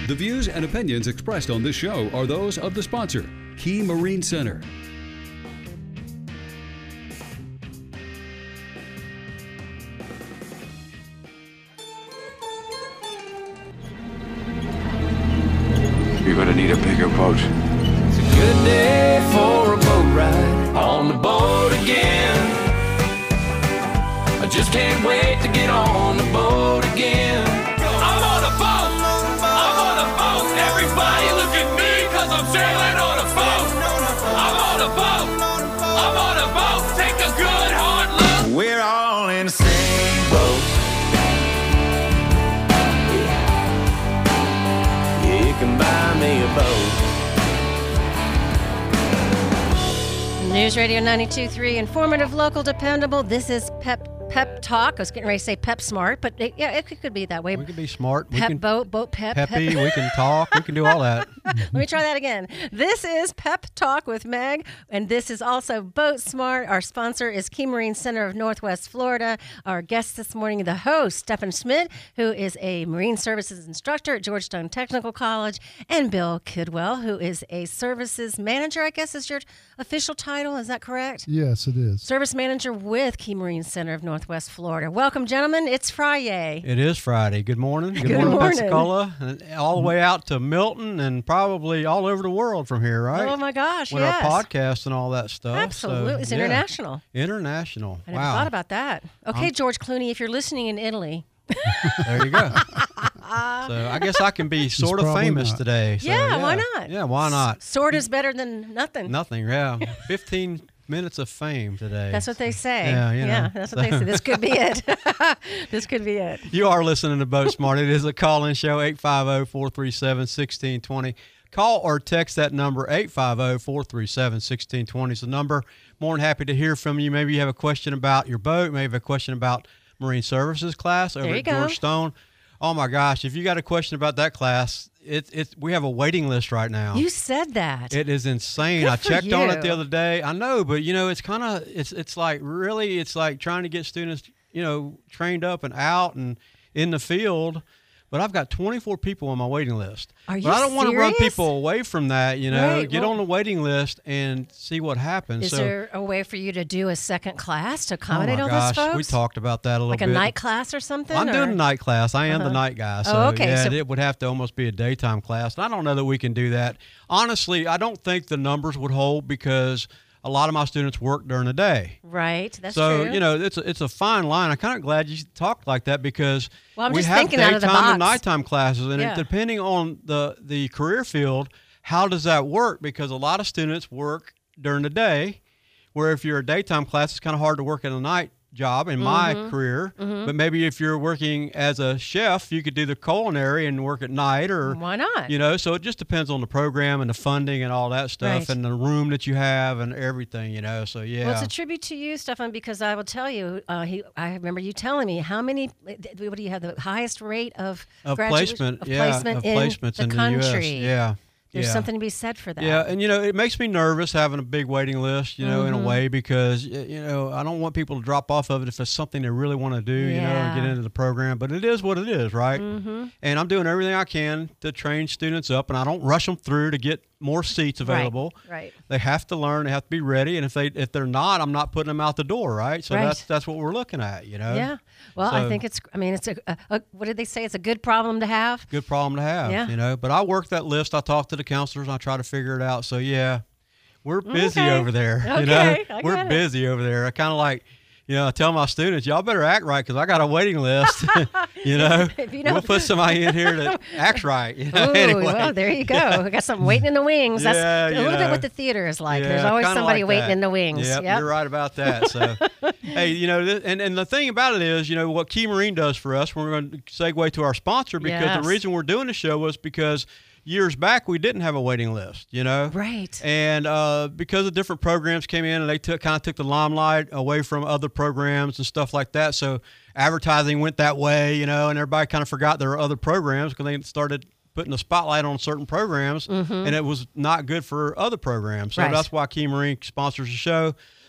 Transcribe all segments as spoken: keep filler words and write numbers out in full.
The views and opinions expressed on this show are those of the sponsor, Key Marine Center. You're gonna need a bigger boat. It's a good day for a boat ride on the boat again. I just can't wait to get on the boat again. I'm on a boat, I'm on a boat. Everybody look at me cause I'm sailing on a boat. I'm on a boat, I'm on a boat. Take a good hard look. We're all in the same boat. You can buy me a boat. News Radio ninety-two point three, informative, local, dependable. This is Pep Pep Talk. I was getting ready to say Pep Smart, but it, yeah, it could be that way. We can be smart. We Pep can Boat, Boat Pep. Peppy. Pep. We can talk. We can do all that. Let me try that again. This is Pep Talk with Meg, and this is also Boat Smart. Our sponsor is Key Marine Center of Northwest Florida. Our guest this morning, the host, Stephen Schmidt, who is a Marine Services instructor at Georgetown Technical College, and Bill Kidwell, who is a Services Manager, I guess is your official title. Is that correct? Yes, it is. Service Manager with Key Marine Center of Northwest Florida. Welcome, gentlemen. It's Friday. It is Friday. Good morning. Good, Good morning, morning. Pensacola, and all the way out to Milton, and probably all over the world from here, right? Oh my gosh, With yes. our podcast and all that stuff. Absolutely. So, It's yeah. international. International. I never wow. thought about that. Okay, I'm- George Clooney, if you're listening in Italy. There you go. So I guess I can be sort of probably famous not. today. So, Yeah, why not? Yeah, why not? Sword is better than nothing. Nothing. Yeah, fifteen minutes of fame today. That's what they say. Yeah, you know. that's what they say. This could be it. This could be it. You are listening to Boat Smart. It is a call-in show, eight five zero, four three seven, one six two zero. Call or text that number, eight five zero, four three seven, one six two zero is the number. More than happy to hear from you. Maybe you have a question about your boat. Maybe you have a question about Marine Services class over There you at go. George Stone. Oh, my gosh. If you got a question about that class, it, it, we have a waiting list right now. You said that. It is insane. Good I for checked on it you. the other day. I know, but you know, it's kind of it's it's like really it's like trying to get students, you know, trained up and out and in the field. But I've got twenty-four people on my waiting list. Are you But I don't want to run serious? people away from that, you know. Right, Get well- on the waiting list and see what happens. Is so, there a way for you to do a second class to oh accommodate my all gosh, those folks? we talked about that a little like bit. a night class or something? I'm or? doing a night class. I am Uh-huh. the night guy. So, Oh, okay, yeah, so- it would have to almost be a daytime class. And I don't know that we can do that. Honestly, I don't think the numbers would hold because a lot of my students work during the day. Right. That's so, true. you know, it's a, it's a fine line. I'm kind of glad you talked like that because Well, I'm we just have thinking out of the daytime and box. nighttime classes. And Yeah. it, depending on the, the career field, how does that work? Because a lot of students work during the day, where if you're a daytime class, it's kind of hard to work at a night job in my Mm-hmm. career. But maybe if you're working as a chef, you could do the culinary and work at night or Why not? you know, so it just depends on the program and the funding and all that stuff Right. and the room that you have and everything, you know. So yeah. Well, it's a tribute to you, Stefan, because I will tell you, uh, he, I remember you telling me how many, what do you have, the highest rate of, of graduation- placement, of yeah, placement of in placements the in country. the U S. Yeah. There's yeah. something to be said for that. Yeah, and you know, it makes me nervous having a big waiting list, you know, Mm-hmm. in a way because y- you know, I don't want people to drop off of it if it's something they really want to do, you know, and get Yeah. into the program, but it is what it is, right? Mm-hmm. And I'm doing everything I can to train students up, and I don't rush them through to get more seats available. right. They have to learn, they have to be ready, and if they if they're not, I'm not putting them out the door, right? So Right. that's that's what we're looking at, you know. Yeah. Well, I So- think it's, I mean, it's a, a, a, what did they say? It's a good problem to have. Good problem to have, Yeah. you know. But I work that list. I talk to the counselors. I try to figure it out. So yeah, we're busy Okay. over there. Okay, You know, I we're get it. busy over there. I kind of like, you know, I tell my students, y'all better act right because I got a waiting list. you know, If you don't- we'll put somebody in here that acts right. You know, Ooh, anyway. well, there you go. We got something waiting in the wings. That's Yeah, a you little bit know. what the theater is like. Yeah, There's always kinda somebody like waiting that. in the wings. Yep, Yep. you're right about that. So, hey, you know, th- and, and the thing about it is, you know, what Key Marine does for us, we're going to segue to our sponsor because Yes. the reason we're doing the show was because years back we didn't have a waiting list, you know? Right. And uh, because of different programs came in and they took kind of took the limelight away from other programs and stuff like that. So advertising went that way, you know, and everybody kind of forgot there were other programs because they started putting the spotlight on certain programs, and it was not good for other programs. So Right. that's why Key Marine sponsors the show.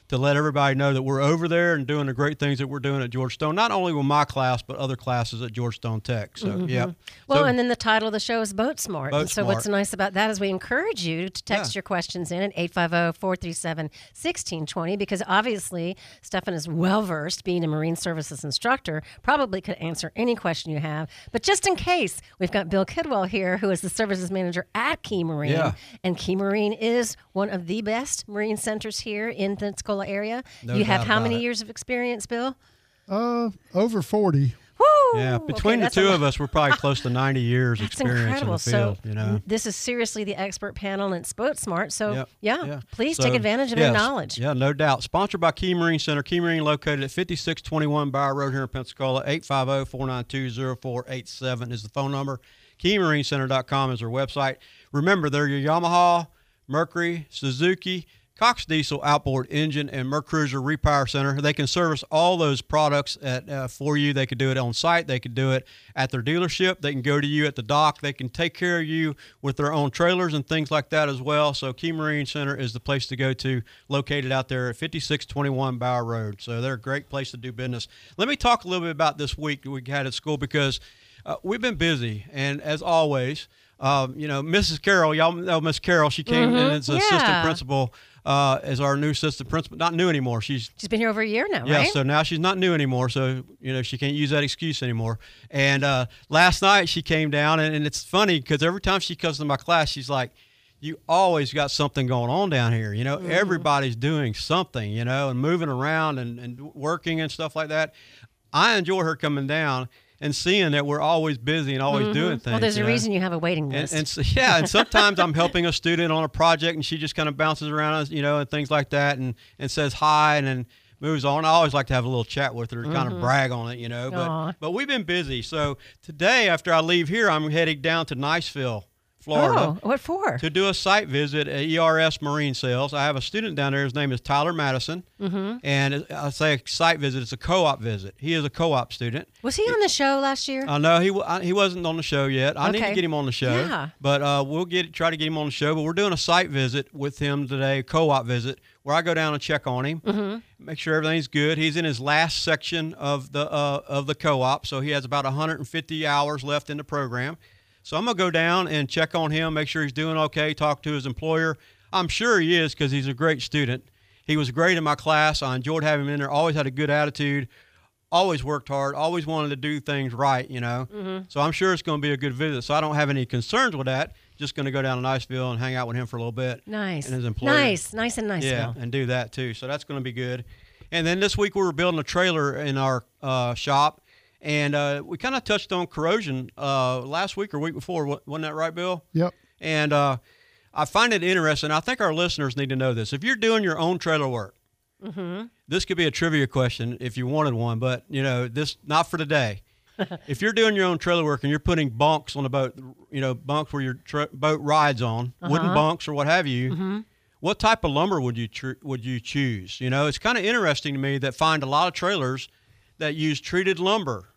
to let everybody know that we're over there and doing the great things that we're doing at Georgetown, not only with my class, but other classes at Georgetown Tech. So, Mm-hmm. yeah. Well, so, and then the title of the show is Boat Smart. Boat and so Smart. what's nice about that is we encourage you to text Yeah. your questions in at eight five zero, four three seven, one six two zero because obviously Stefan is well-versed, being a Marine Services instructor, probably could answer any question you have. But just in case, we've got Bill Kidwell here, who is the services manager at Key Marine. Yeah. And Key Marine is one of the best Marine centers here in the Pensacola area. No you have doubt how about many it. years of experience, Bill? Uh, over forty. Woo! Yeah, Okay, between the that's a two lot. of us, we're probably close to ninety years That's experience incredible. in the field. So you know, this is seriously the expert panel, and it's Boat Smart. So Yep. yeah, please So, take advantage of yes, their knowledge. Yeah, no doubt. Sponsored by Key Marine Center. Key Marine located at fifty-six twenty-one Bower Road here in Pensacola. eight five zero, four nine two, zero four eight seven is the phone number. key marine center dot com is their website. Remember, they're your Yamaha, Mercury, Suzuki, Cox Diesel outboard engine, and Mercruiser repower center. They can service all those products at, uh, for you. They could do it on site. They could do it at their dealership. They can go to you at the dock. They can take care of you with their own trailers and things like that as well. So Key Marine Center is the place to go to, located out there at fifty-six twenty-one Bower Road. So they're a great place to do business. Let me talk a little bit about this week that we had at school because uh, we've been busy, and as always, um, you know, Missus Carroll, y'all know Miss Carroll, she came in as Yeah. assistant principal. Uh, as our new assistant principal, not new anymore. She's She's been here over a year now, yeah, right? so now she's not new anymore. So you know she can't use that excuse anymore. And uh, last night she came down, and, and it's funny because every time she comes to my class, she's like, "You always got something going on down here. You know, everybody's doing something. You know, and moving around and, and working and stuff like that." I enjoy her coming down and seeing that we're always busy and always doing things. Well, there's you a know? reason you have a waiting And, list. and so, yeah, and sometimes I'm helping a student on a project, and she just kind of bounces around, you know, and things like that, and, and says hi, and then moves on. I always like to have a little chat with her to kind of brag on it, you know. Aw. But but we've been busy. So today, after I leave here, I'm heading down to Niceville, Florida, oh, what for? to do a site visit at E R S Marine Sales. I have a student down there. His name is Tyler Madison, mm-hmm. and I say a site visit. It's a co-op visit. He is a co-op student. Was he on the show last year? I know he w- I, he wasn't on the show yet. I need Okay. to get him on the show. Yeah. But uh, we'll get try to get him on the show. But we're doing a site visit with him today, a co-op visit, where I go down and check on him, mm-hmm. make sure everything's good. He's in his last section of the uh, of the co-op, so he has about one hundred fifty hours left in the program. So I'm gonna go down and check on him, make sure he's doing okay, talk to his employer. I'm sure he is because he's a great student. He was great in my class. I enjoyed having him in there. Always had a good attitude. Always worked hard. Always wanted to do things right, you know. Mm-hmm. So I'm sure it's going to be a good visit. So I don't have any concerns with that. Just going to go down to Niceville and hang out with him for a little bit. Nice. And his employer. Nice. Nice and nice. Yeah, Bill. and do that too. So that's going to be good. And then this week we were building a trailer in our uh, shop, and uh, we kind of touched on corrosion uh, last week or week before. Wa- Wasn't that right, Bill? Yep. And uh, I find it interesting. I think our listeners need to know this. If you're doing your own trailer work, Mm-hmm. this could be a trivia question if you wanted one, but you know, this not for today. If you're doing your own trailer work and you're putting bunks on the boat, you know, bunks where your tra- boat rides on, wooden bunks or what have you, Mm-hmm. what type of lumber would you tr- would you choose? You know, it's kind of interesting to me that find a lot of trailers that use treated lumber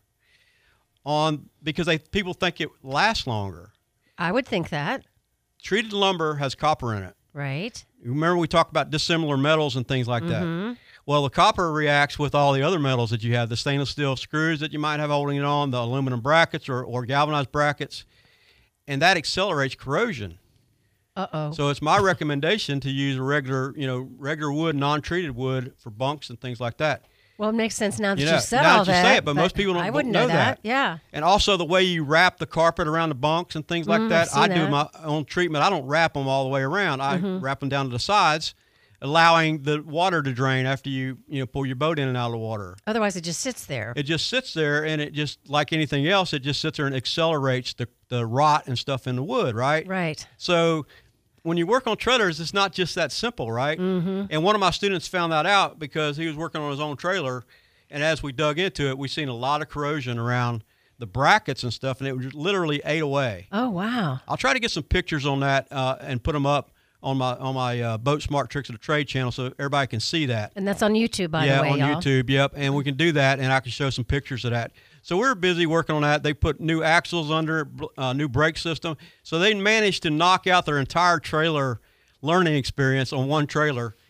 on because they people think it lasts longer. I would think that. Treated lumber has copper in it. Right. Remember we talked about dissimilar metals and things like Mm-hmm. that. Well, the copper reacts with all the other metals that you have, the stainless steel screws that you might have holding it on, the aluminum brackets or, or galvanized brackets, and that accelerates corrosion. Uh-oh. So it's my recommendation to use a regular, you know, regular wood, non-treated wood for bunks and things like that. Well, it makes sense now that You you, know, said now all that you that. say it, but most people don't- I don't wouldn't know know that. that. Yeah. And also the way you wrap the carpet around the bunks and things like Mm, that. I've I seen do that. my own treatment. I don't wrap them all the way around. I Mm-hmm. wrap them down to the sides, allowing the water to drain after you, you know, pull your boat in and out of the water. Otherwise, it just sits there. It just sits there, and it just, like anything else, it just sits there and accelerates the, the rot and stuff in the wood, right? Right. So when you work on trailers, it's not just that simple, right? Mm-hmm. And one of my students found that out because he was working on his own trailer, and as we dug into it, we seen a lot of corrosion around the brackets and stuff, and it was literally ate away. Oh, wow. I'll try to get some pictures on that uh, and put them up on my on my uh, Boat Smart Tricks of the Trade channel so everybody can see that. And that's on YouTube, by yeah, the way, on y'all. YouTube, yep. And we can do that, and I can show some pictures of that. So we're busy working on that. They put new axles under it, uh, new brake system. So they managed to knock out their entire trailer learning experience on one trailer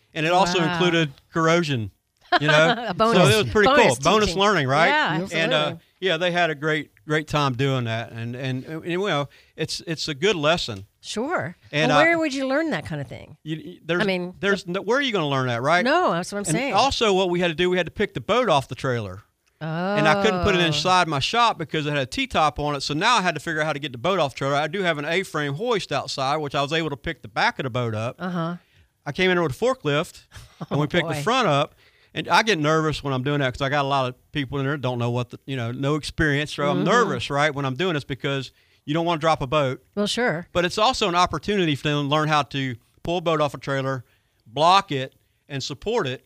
and it also Wow. included corrosion. You know, A bonus- so it was pretty bonus cool. Bonus teaching. learning, right? Yeah, And uh, absolutely. yeah, they had a great great time doing that, and and, and you know, it's it's a good lesson. Sure. And, well, uh, where would you learn that kind of thing? You, you- there's, I mean, there's no, where are you going to learn that, right? No, that's what I'm And saying. also, what we had to do, we had to pick the boat off the trailer. Oh. And I couldn't put it inside my shop because it had a T-top on it. So now I had to figure out how to get the boat off the trailer. I do have an A-frame hoist outside, which I was able to pick the back of the boat up. Uh-huh. I came in there with a forklift, and we picked boy. the front up. And I get nervous when I'm doing that because I got a lot of people in there that don't know what, the, you know, no experience. So Mm-hmm. I'm nervous, right, when I'm doing this because you don't want to drop a boat. Well, sure. But it's also an opportunity for them to learn how to pull a boat off a trailer, block it, and support it,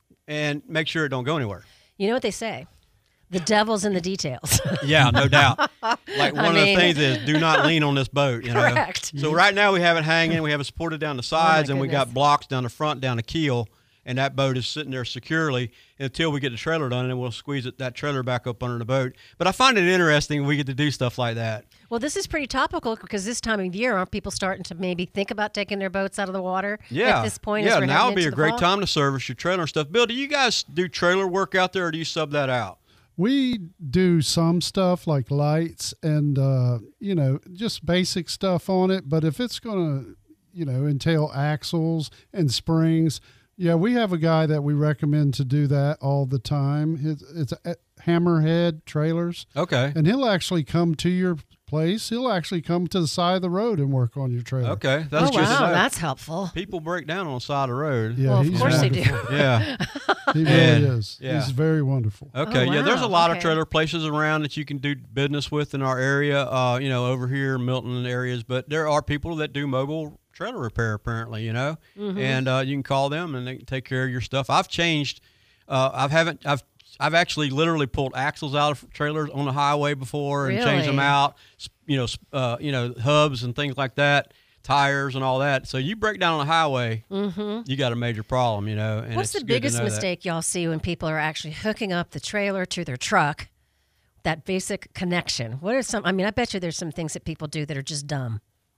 and make sure it don't go anywhere. You know what they say? The devil's in the details. Yeah, no doubt. Like one I of mean- the things is do not lean on this boat. You know? Correct. So right now we have it hanging. We have it supported down the sides, and we got goodness. blocks down the front, down the keel, and that boat is sitting there securely until we get the trailer done, and then we'll squeeze it, that trailer back up under the boat. But I find it interesting we get to do stuff like that. Well, this is pretty topical because this time of year, aren't people starting to maybe think about taking their boats out of the water Yeah. at this point? as Yeah, we're now heading would be a into the great fall? time to service your trailer and stuff. Bill, do you guys do trailer work out there, or do you sub that out? We do some stuff like lights and, uh, you know, just basic stuff on it. But if it's going to, you know, entail axles and springs, yeah, we have a guy that we recommend to do that all the time. It's, it's a Hammerhead Trailers. Okay. And he'll actually come to your place. He'll actually come to the side of the road and work on your trailer. Okay. Oh, That's good to wow. know. That's helpful. People break down on the side of the road. Yeah, Well, of he's course they do. wonderful. Yeah. He really And- is. yeah. He's very wonderful. Okay, Oh, yeah, there's a wow. lot of Okay. trailer places around that you can do business with in our area, uh, you know, over here, Milton areas, but there are people that do mobile trailer repair apparently, you know, Mm-hmm. and uh, you can call them and they can take care of your stuff. I've changed, uh, I've haven't, I've, I've actually literally pulled axles out of trailers on the highway before and changed them Really? out, s- you know, s- uh, you know, hubs and things like that, tires and all that. So you break down on the highway, you got a major problem, you know. And Mm-hmm. What's it's the good to biggest know that. mistake y'all see when people are actually hooking up the trailer to their truck? That basic connection. What are some? I mean, I bet you there's some things that people do that are just dumb.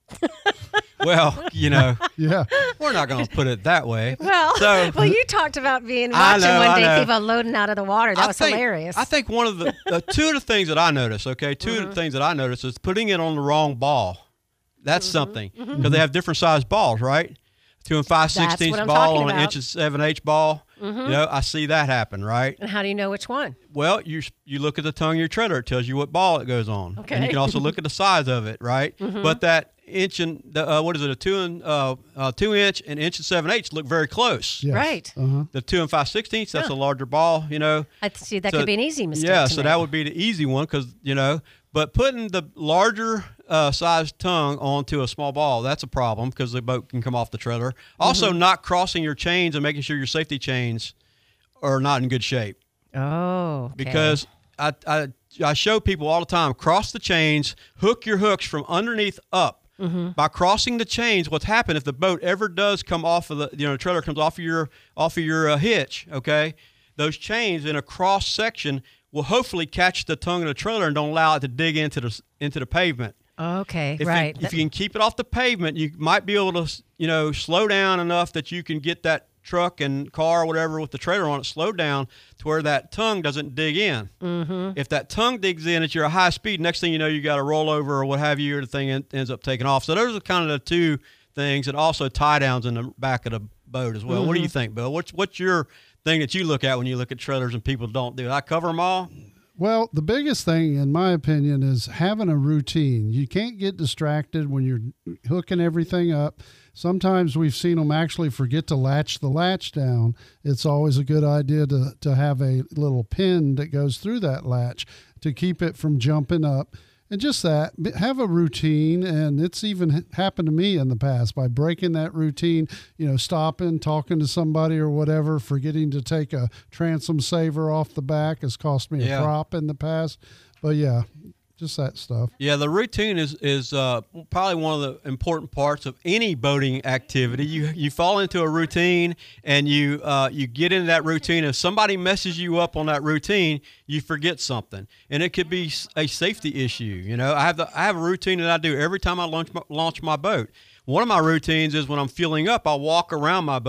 Well, you know, Yeah. we're not going to put it that way. Well, So- well, you talked about being I watching know, one I day know. people loading out of the water. That I was think- hilarious. I think one of the uh, two of the things that I notice, okay, 2 Mm-hmm. of the things that I notice is putting it on the wrong ball. That's Mm-hmm. something because they have different sized balls, right? Two and five That's what sixteenths I'm ball talking on an about. Mm-hmm. inch and seven eighths ball. You know, I see that happen, right? And how do you know which one? Well, you you look at the tongue of your trailer; it tells you what ball it goes on. And Okay. Mm-hmm. you can also look at the size of it, right? But that inch and the, uh, what is it? A two and uh, uh, two inch and inch and seven eighths look very close. Yes. Right. Uh-huh. The two and five sixteenths, that's Yeah. a larger ball, you know. I see that So- could be an easy mistake. Yeah, to so make. that would be the easy one because, you know, but putting the larger uh, sized tongue onto a small ball, that's a problem because the boat can come off the trailer. Also, Mm-hmm. not crossing your chains and making sure your safety chains are not in good shape Oh, okay. because I, I, I show people all the time, cross the chains, hook your hooks from underneath up. Mm-hmm. By crossing the chains, what's happened if the boat ever does come off of the, you know, the trailer comes off of your off of your uh, hitch, okay? Those chains in a cross section will hopefully catch the tongue of the trailer and don't allow it to dig into the into the pavement. okay, If right. You, if you can keep it off the pavement, you might be able to, you know, slow down enough that you can get that truck and car or whatever with the trailer on it slowed down to where that tongue doesn't dig in. Mm-hmm. If that tongue digs in at your high speed, next thing you know, you got a rollover or what have you, or the thing en- ends up taking off. So those are kind of the two things, and also tie downs in the back of the boat as well. Mm-hmm. What do you think, Bill? What's what's your thing that you look at when you look at trailers and people don't do it? I cover them all. Well, the biggest thing, in my opinion, is having a routine. You can't get distracted when you're hooking everything up. Sometimes we've seen them actually forget to latch the latch down. It's always a good idea to, to have a little pin that goes through that latch to keep it from jumping up. And just that, b- have a routine. And it's even h- happened to me in the past by breaking that routine, you know, stopping, talking to somebody or whatever, forgetting to take a transom saver off the back has cost me Yeah. a prop in the past. But yeah, just that stuff. Yeah, the routine is is uh, probably one of the important parts of any boating activity. You you fall into a routine and you uh, you get into that routine. If somebody messes you up on that routine, you forget something, and it could be s- a safety issue. You know, I have the I have a routine that I do every time I launch my, launch my boat. One of my routines is when I'm fueling up, I'll walk around my boat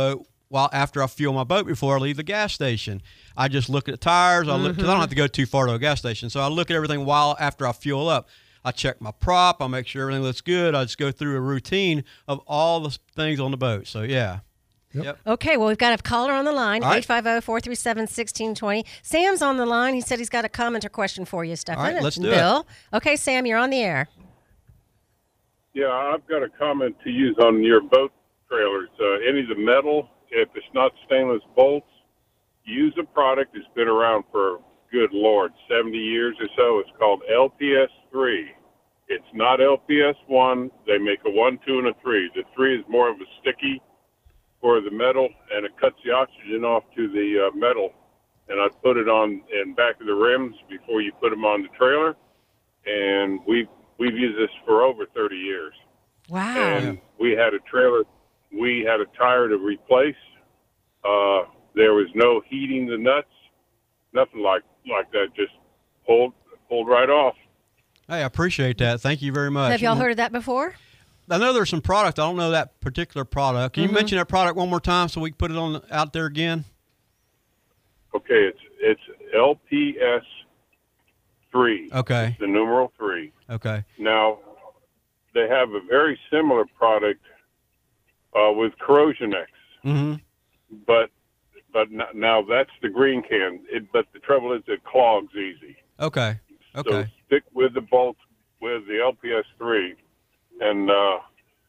while after I fuel my boat before I leave the gas station. I just look at the tires. I look, 'cause I don't have to go too far to a gas station. So I look at everything while after I fuel up. I check my prop. I make sure everything looks good. I just go through a routine of all the things on the boat. So, yeah. Yep. Yep. Okay, well, we've got a caller on the line, All right. eight five zero, four three seven, one six two zero. Sam's on the line. He said he's got a comment or question for you, Stefan. All right, let's do it. Bill. Okay, Sam, you're on the air. Yeah, I've got a comment to use on your boat trailers. Uh, any of the metal, if it's not stainless bolts, use a product that's been around for, good Lord, seventy years or so. It's called L P S three. It's not L P S one. They make a one, two, and a three. The three is more of a sticky for the metal, and it cuts the oxygen off to the uh, metal. And I put it on in back of the rims before you put them on the trailer. And we've, we've used this for over thirty years. Wow. And we had a trailer, we had a tire to replace. Uh, there was no heating the nuts, nothing like, like that. Just pulled, pulled right off. Hey, I appreciate that. Thank you very much. Have y'all heard of that before? I know there's some product. I don't know that particular product. Can Mm-hmm. you mention that product one more time so we can put it on out there again? Okay, it's it's L P S three. Okay. It's the numeral three. Okay. Now, they have a very similar product uh, with Corrosion X, Mm-hmm. but but n- now that's the green can. It, but the trouble is it clogs easy. Okay. Okay. So stick with the bolt with the L P S three, and uh,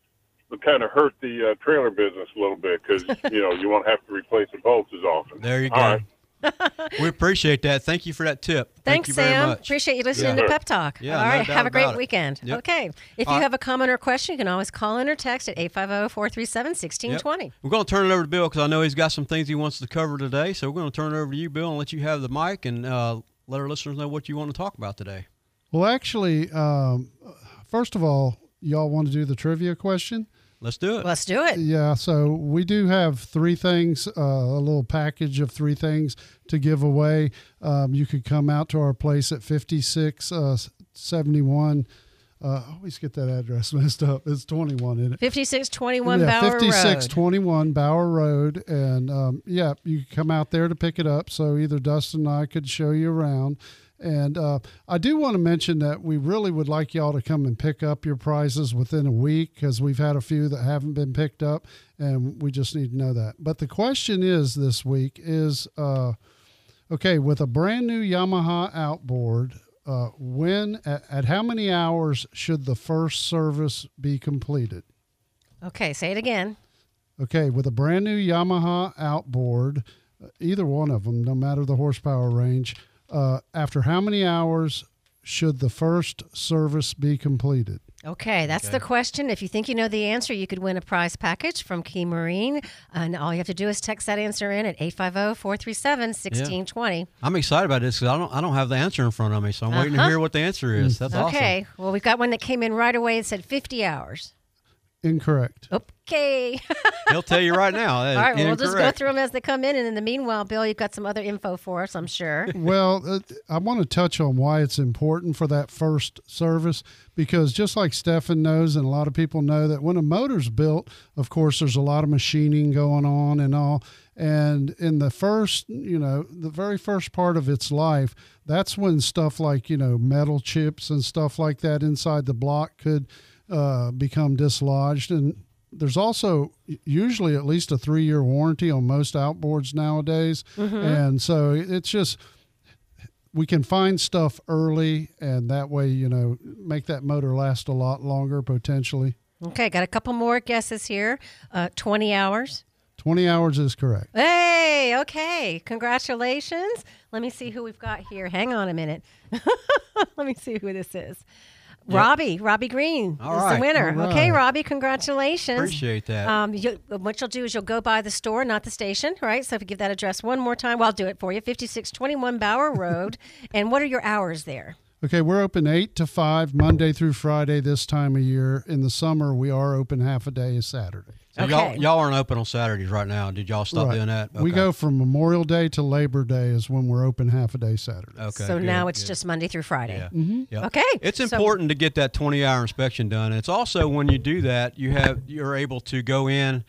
it kind of hurt the uh, trailer business a little bit because you know you won't have to replace the bolts as often. There you All go. right. We appreciate that. Thank you for that tip. Thank Thanks, you very Sam. much. Appreciate you listening Yeah. to Pep Talk. Yeah, All no right, doubt have a great about it. weekend. Yep. Okay. If All you right. have a comment or question, you can always call in or text at eight five zero, four three seven, one six two Yep. zero. We're going to turn it over to Bill because I know he's got some things he wants to cover today. So we're going to turn it over to you, Bill, and let you have the mic and uh, let our listeners know what you want to talk about today. Well, actually, um, first of all, y'all want to do the trivia question? Let's do it. Let's do it. Yeah, so we do have three things, uh, a little package of three things to give away. Um, you could come out to our place at fifty-six seventy-one. Uh, I always get that address messed up. It's twenty-one, isn't it? fifty-six twenty-one yeah, Bower fifty-six Road. twenty-one Bower Road. And, um, yeah, you can come out there to pick it up. So either Dustin and I could show you around. And uh, I do want to mention that we really would like y'all to come and pick up your prizes within a week because we've had a few that haven't been picked up, and we just need to know that. But the question is this week is, uh, okay, with a brand new Yamaha outboard, uh, when at, at how many hours should the first service be completed? Okay, say it again. Okay, with a brand new Yamaha outboard, uh, either one of them, no matter the horsepower range, uh, after how many hours should the first service be completed? Okay, that's the question. If you think you know the answer, you could win a prize package from Key Marine. And all you have to do is text that answer in at eight five zero, four three seven, one six two zero. I'm excited about this because I don't, I don't have the answer in front of me, so I'm waiting to Uh-huh. hear what the answer is. That's Okay, well, we've got one that came in right away and said fifty hours. Incorrect. Okay. awesome. He'll tell you right now. All right, well, we'll just go Incorrect. through them as they come in. And in the meanwhile, Bill, you've got some other info for us, I'm sure. Well, uh, I want to touch on why it's important for that first service because just like Stefan knows and a lot of people know that when a motor's built, of course, there's a lot of machining going on and all. And in the first, you know, the very first part of its life, that's when stuff like, you know, metal chips and stuff like that inside the block could uh, become dislodged. And there's also usually at least a three-year warranty on most outboards nowadays. And so it's just, we can find stuff early and that way, you know, make that motor last a lot longer potentially. Okay, got a couple more guesses here. Uh, twenty hours. twenty hours is correct. Hey, okay. Congratulations. Let me see who we've got here. Hang on a minute. Let me see who this is. Robbie, Robbie Green All is right. the winner. All Okay, right. Robbie, congratulations. Appreciate that. Um, you, what you'll do is you'll go by the store, not the station, right? So if you give that address one more time, well, I'll do it for you. fifty-six twenty-one Bower Road. And what are your hours there? Okay, we're open eight to five Monday through Friday this time of year. In the summer, we are open half a day Saturday. so okay. y'all, y'all aren't open on Saturdays right now. Did y'all stop Right. doing that? We Okay. go from Memorial Day to Labor Day is when we're open half a day Saturday. Okay. so good, now it's good. just Monday through Friday. Yeah. Mm-hmm. Yep. Okay. It's so- important to get that twenty-hour inspection done. And it's also when you do that, you have you're able to go in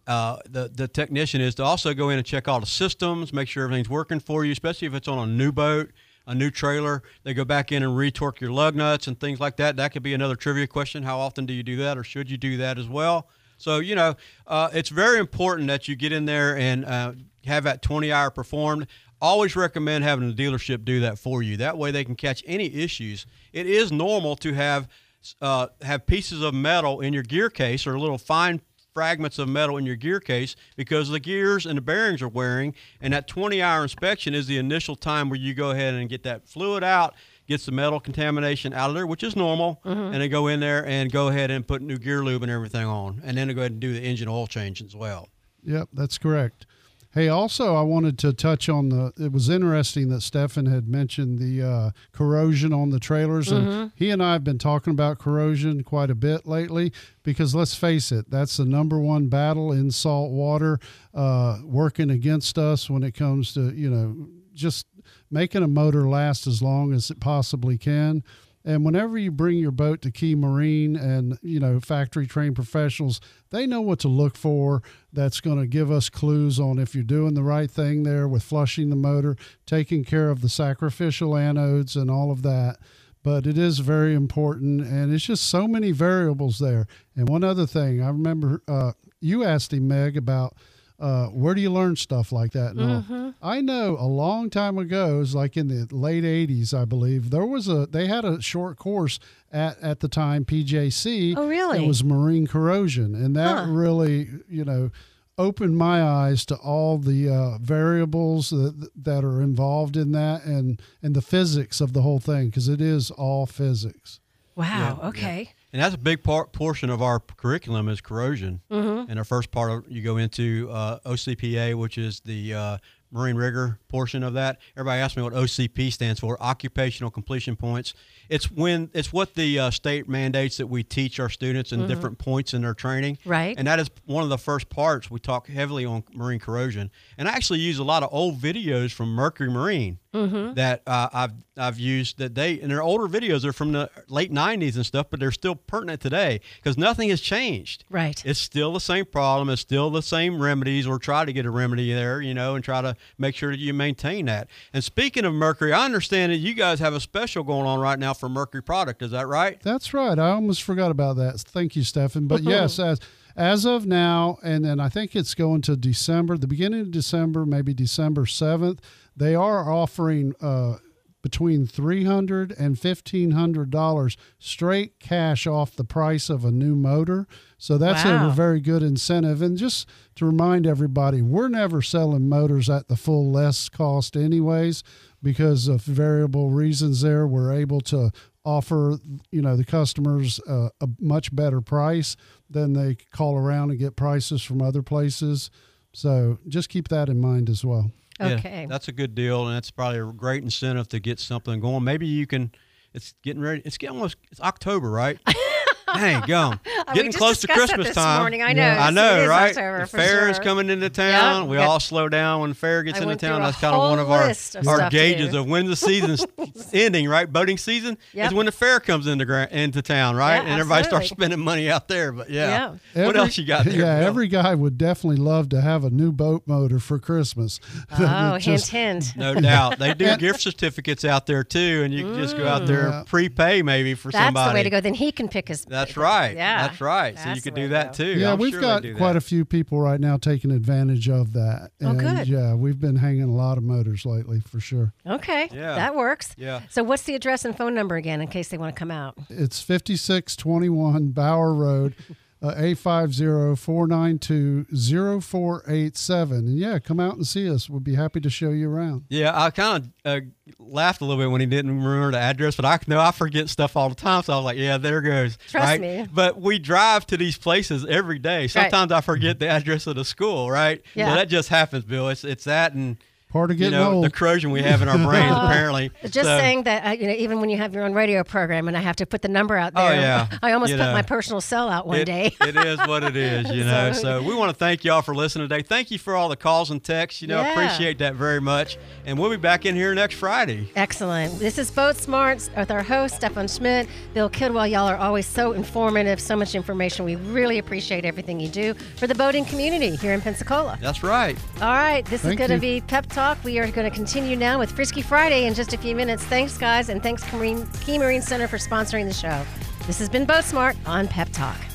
uh, the the technician is to also go in and check all the systems, make sure everything's working for you, especially if it's on a new boat, a new trailer. They go back in and retorque your lug nuts and things like that. That could be another trivia question. How often do you do that, or should you do that as well? So, you know, uh, it's very important that you get in there and uh, have that twenty hour performed. Always recommend having the dealership do that for you. That way they can catch any issues. It is normal to have uh, have pieces of metal in your gear case, or little fine fragments of metal in your gear case, because the gears and the bearings are wearing, and that twenty hour inspection is the initial time where you go ahead and get that fluid out, gets the metal contamination out of there, which is normal, mm-hmm. and then go in there and go ahead and put new gear lube and everything on, and then go ahead and do the engine oil change as well. Yep, that's correct. Hey, also, I wanted to touch on the, it was interesting that Stefan had mentioned the uh, corrosion on the trailers. Mm-hmm. And he and I have been talking about corrosion quite a bit lately, because let's face it, that's the number one battle in salt water, uh, working against us when it comes to, you know, just making a motor last as long as it possibly can. And whenever you bring your boat to Key Marine and, you know, factory trained professionals, they know what to look for. That's going to give us clues on if you're doing the right thing there with flushing the motor, taking care of the sacrificial anodes and all of that. But it is very important, and it's just so many variables there. And one other thing, I remember uh, you asked him, Meg, about Uh, where do you learn stuff like that? And all? Mm-hmm. I know a long time ago, it was like in the late eighties, I believe, there was a, they had a short course at, at the time, P J C. Oh, really? It was marine corrosion. And that Huh. really, you know, opened my eyes to all the uh, variables that, that are involved in that, and, and the physics of the whole thing, because it is all physics. Wow. Yeah, okay. yeah. And that's a big part portion of our curriculum is corrosion. Mm-hmm. And our first part, of, you go into uh, O C P A, which is the uh, marine rigor portion of that. Everybody asks me what O C P stands for, occupational completion points. It's when it's what the uh, state mandates that we teach our students in mm-hmm. different points in their training. Right. And that is one of the first parts. We talk heavily on marine corrosion. And I actually use a lot of old videos from Mercury Marine mm-hmm. that uh, I've I've used that they, and they're older videos. They're from the late nineties and stuff, but they're still pertinent today because nothing has changed. Right. It's still the same problem. It's still the same remedies, or try to get a remedy there, you know, and try to make sure that you maintain that. And speaking of Mercury, I understand that you guys have a special going on right now for Mercury product. Is that right? That's right. I almost forgot about that. Thank you, Stefan. But yes, as as of now, and then I think it's going to December, the beginning of December, maybe December seventh, they are offering uh, between three hundred dollars and fifteen hundred dollars straight cash off the price of a new motor. So that's Wow. a very good incentive. And just to remind everybody, we're never selling motors at the full less cost anyways, because of variable reasons there. We're able to offer, you know, the customers uh, a much better price than they call around and get prices from other places. So just keep that in mind as well. Okay. Yeah, that's a good deal, and that's probably a great incentive to get something going. Maybe you can. It's getting ready. It's getting almost. It's October, right? Dang, gum. Getting just close to discussed that Christmas this time. morning. I know. Yeah. I It's- know, it is right? October The for fair is sure. coming into town. Yep. We Yep. all slow down when the fair gets I into went town. through a That's kind of one of whole our, list of our stuff, gauges too. of when the season's ending, right? Boating season Yep. is when the fair comes into gra- into town, right? Yeah, and everybody starts absolutely. spending money out there. But yeah, Yeah. what Every- else you got there? Yeah, Bill? every guy would definitely love to have a new boat motor for Christmas. Oh, Just- hint, hint. No doubt. They do gift certificates out there too, and you can just go out there Yeah. and prepay maybe for That's somebody. the way to go. Then he can pick his. That's right. Yeah. That's right. So you That's could the way do to that go. too. Yeah, I'm we've sure got they do quite that. a few people right now taking advantage of that. Oh, and good. Yeah, we've been hanging a lot of motors lately for sure. Okay. Yeah. That works. Yeah. So what's the address and phone number again in case they want to come out? It's fifty-six twenty-one Bower Road, uh, eight five zero, four nine two, zero four eight seven. And yeah, come out and see us. We'll be happy to show you around. Yeah, I kind of uh, laughed a little bit when he didn't remember the address, but I know I forget stuff all the time. So I was like, yeah, there goes. Trust right? me. But we drive to these places every day. Sometimes I forget the address of the school, right? Yeah. So that just happens, Bill. It's it's that and Part of you getting know, old. the corrosion we have in our brains, apparently. Just So- saying that, uh, you know, even when you have your own radio program and I have to put the number out Oh, there, yeah. I almost You put know. my personal cell out one It- day. it is what it is, you know. So- So we want to thank y'all for listening today. Thank you for all the calls and texts. You know, Yeah. appreciate that very much. And we'll be back in here next Friday. Excellent. This is Boat Smarts with our host, Stefan Schmidt, Bill Kidwell. Y'all are always so informative, so much information. We really appreciate everything you do for the boating community here in Pensacola. That's right. All right, this Thank is going to you. be Pep Talk. We are going to continue now with Frisky Friday in just a few minutes. Thanks, guys, and thanks, Marine, Key Marine Center, for sponsoring the show. This has been Boat Smart on Pep Talk.